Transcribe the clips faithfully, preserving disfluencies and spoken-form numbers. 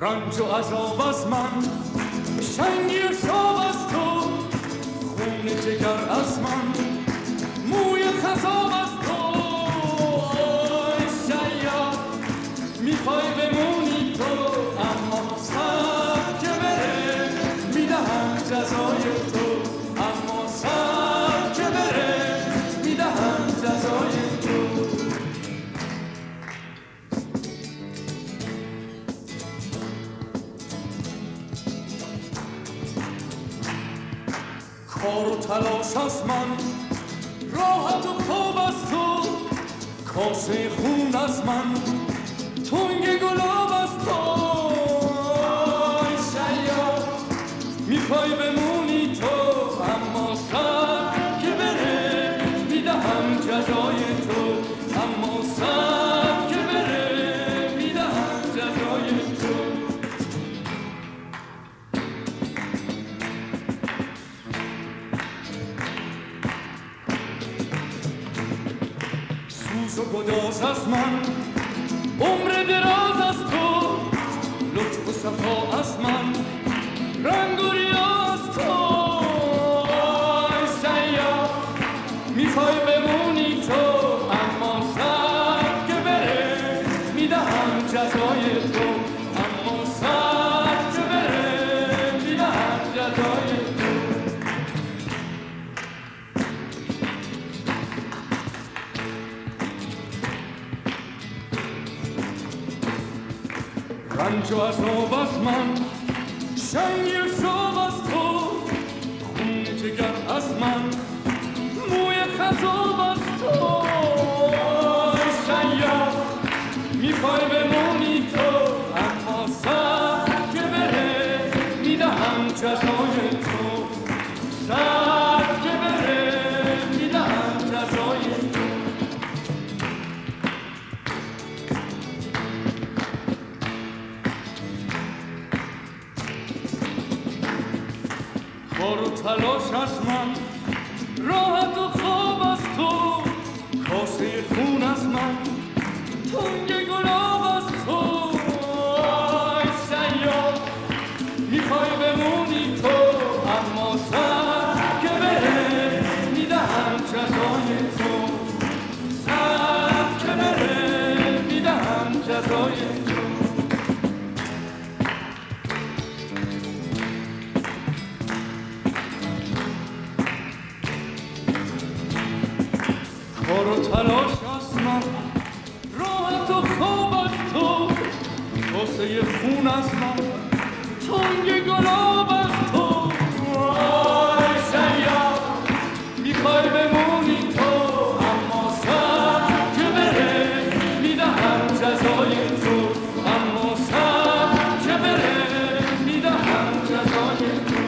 رنج و عذاب از من، شنگی و شاب از تو، خون جگر از من، موی خضاب از تو. ای شیاد میخوای بمونی تو، اما سر که بره میدهم جزای تو، اما سر که بره میدهم جزای تو. کار و تلاش از من، راحت و خواب از تو، کاسه خون از من، تنگ گلاب از تو. ای شیاد میخوای بمونی تو، اما سر که بره میدهم جزای تو، اما سر که بره میدهم جزای تو. سوز و گداز از من، عمر دراز از تو، لطف و صفا از من، رنگ و ریا از تو. ای شیاد میخوای بمونی تو، اما سر که بره میدهم جزای تو، اما سر که بره میدهم جزای تو. رنج و عذاب از من، شنگی و شاب از تو، خون جگر از من، موی خضاب از تو. ای شیاد میخوای بمونی تو، اما سر که بره میدهم جزای تو، سر که بره میدهم جزای تو. کار و تلاش از من، راحت و خواب از تو، کاسه خون از من، تنگ گلاب از تو. ای شیاد میخوای بمونی تو، اما سر که بره میدهم جزای تو، سر که بره میدهم جزای تو. کار و تلاش از من، راحت و خواب از تو، کاسه خون از من، تنگ گلاب از تو. ای شیاد میخوای بمونی تو، اما سر که بره میدهم جزای تو، اما سر که بره میدهم جزای تو.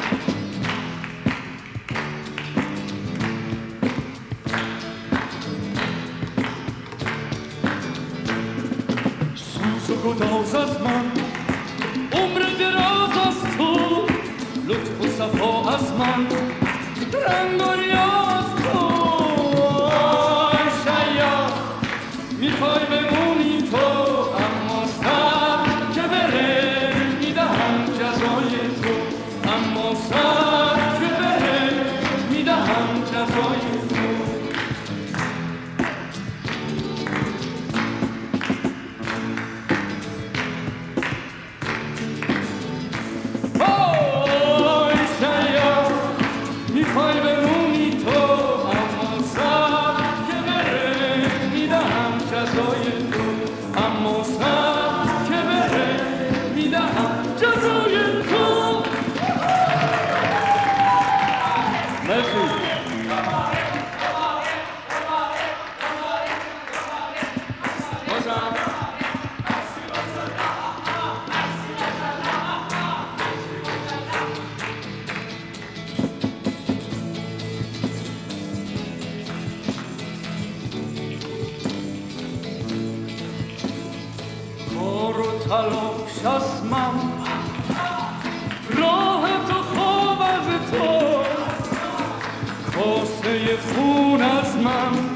گداز از من، عمر دراز از تو، لطف و صفا از من، رنگ و ریا از تو. ای شیاد میخوای بمونی تو، اما سر که بره میدهم جزای تو، اما سر که بره میدهم جزای تو. میخوای بمونی تو، اما سر که بره میدهم جزای تو، اما سر که بره میدهم جزای تو. مرسی. تلاش از من، راحت و خواب از تو، کاسه خون از من،